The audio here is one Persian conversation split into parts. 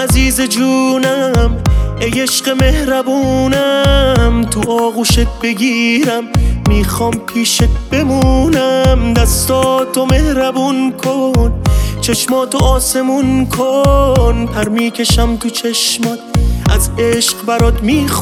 عزیز جونم، ای عشق مهربونم، تو آغوشت بگیرم، میخوام پیشت بمونم. دستاتو مهربون کن، چشماتو آسمون کن، پر میکشم تو چشمات، از عشق برات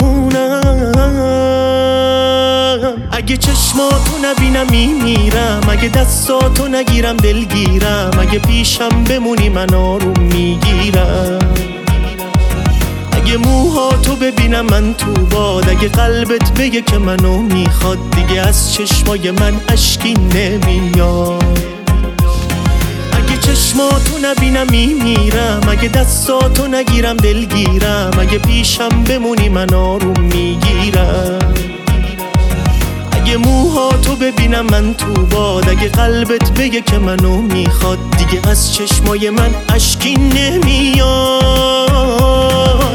میخونم. اگه چشماتو نبینم میمیرم، اگه دستاتو نگیرم دلگیرم، اگه پیشم بمونی من آروم میگیرم. اگه موهاتو ببینم من تو باد، اگه قلبت بگه که منو میخواد، دیگه از چشمای من اشکی نمیاد. اگه چشماتو نبینم میمیرم، اگه دستاتو نگیرم دلگیرم، اگه پیشم بمونی من آروم میگیرم. اگه موهاتو ببینم من تو باد، اگه قلبت بگه که منو میخواد، دیگه از چشمای من اشکی نمیاد.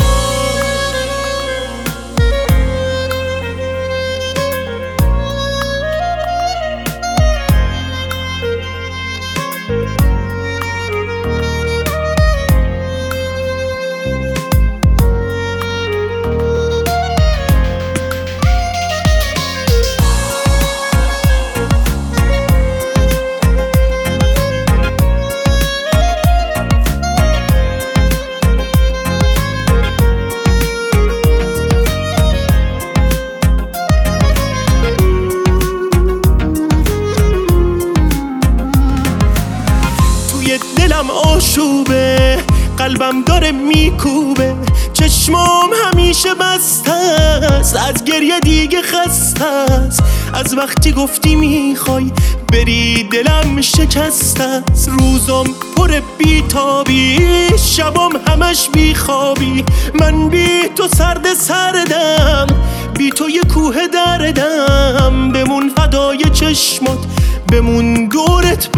دلم آشوبه، قلبم داره میکوبه، چشمام همیشه بسته است، از گریه دیگه خسته است. از وقتی گفتی میخوای بری دلم شکسته است. روزام پر بیتابی، شبام همش بیخوابی، من بی تو سردم، بی تو یه کوه دردم. بمون فدای چشمات، بمون دورت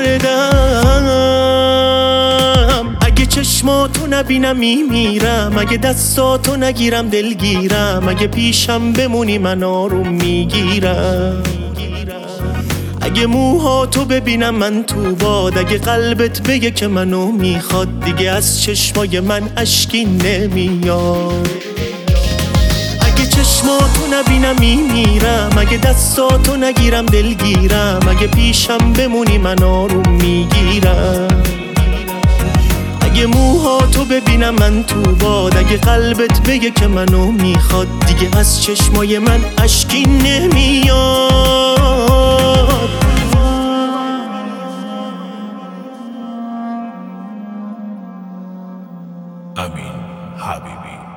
بگردم. اگه چشماتو نبینم میمیرم، اگه دستاتو نگیرم دلگیرم، اگه پیشم بمونی من آروم میگیرم. اگه موهاتو ببینم من تو باد، اگه قلبت بگه که منو میخواد، دیگه از چشمای من اشکی نمیاد. اگه چشماتو نبینم میمیرم، اگه دستاتو نگیرم دلگیرم، اگه پیشم بمونی من آروم میگیرم. اگه موهاتو ببینم من تو باد، اگه قلبت بگه که منو میخواد، دیگه از چشمای من اشکی نمیاد. امین حبیبی.